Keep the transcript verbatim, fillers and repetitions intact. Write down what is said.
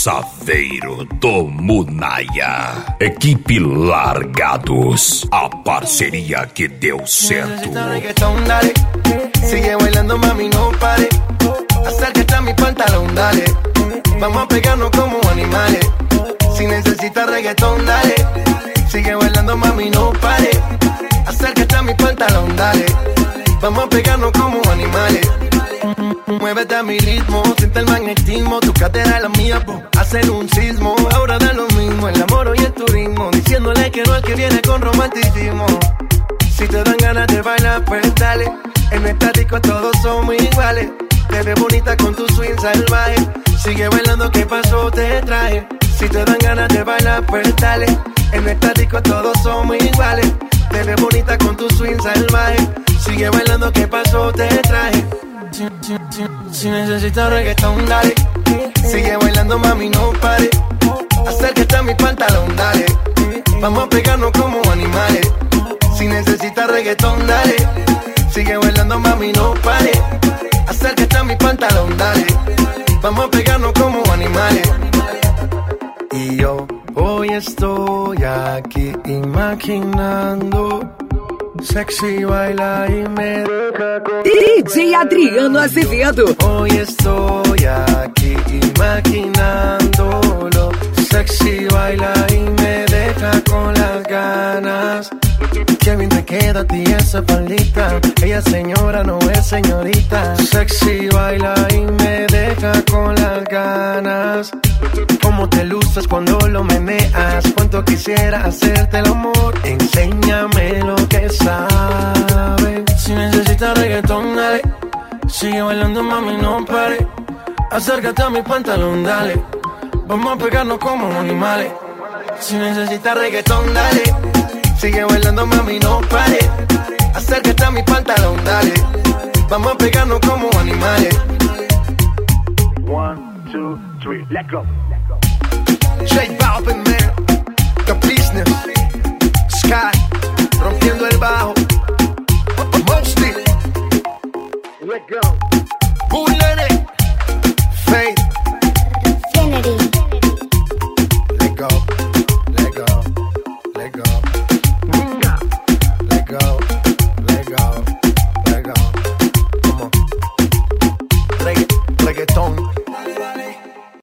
Saveiro do Munaia. Equipe Largados, a parceria que deu certo. Dale, sigue bailando, mami, no pare. Acércate a mi pantalón, dale. Vamos a pegarnos como animales. Si necesitas reggaetón, dale. Sigue bailando, mami, no pare. Acércate a mi pantalón, dale. Vamos a pegarnos como animales. Muévete a mi ritmo, siente el magnetismo. Tu cadera es la mía, po, hacen un sismo. Ahora da lo mismo, el amor y el turismo. Diciéndole que no al que viene con romanticismo. Si te dan ganas de bailar, pues dale. En el estático todos somos iguales. Te ves bonita con tu swing salvaje. Sigue bailando, ¿qué pasó? Te traje. Si te dan ganas de bailar, pues dale. En el estático todos somos iguales. Te ves bonita con tu swing salvaje. Sigue bailando, ¿qué pasó? Te traje. Si, si, si, si necesitas reggaetón, dale. Sigue bailando, mami, no pare. Acércate a mi pantalón, dale. Vamos a pegarnos como animales. Si necesitas reggaetón, dale. Sigue bailando, mami, no pare. Acércate a mi pantalón, dale. Vamos a pegarnos como animales. Y yo hoy estoy aquí imaginando. Sexy baila y me deja con... D J Adriano Azevedo. Hoy estoy aquí imaginándolo. Sexy baila y me deja con las ganas. Qué bien te queda a ti esa faldita. Ella señora, no es señorita. Sexy baila y me deja con las ganas. Cómo te luces cuando lo meneas. Cuánto quisiera hacerte el amor. Enséñame lo que sabes. Si necesitas reggaetón, dale. Sigue bailando, mami, no pare. Acércate a mi pantalón, dale. Vamos a pegarnos como animales. Si necesitas reggaetón, dale. Sigue bailando, mami, no pare. Acércate a mi pantalón, dale. Vamos a pegarnos como animales. One, two, three, let go. J Balvin, man, The Business, Sky, rompiendo.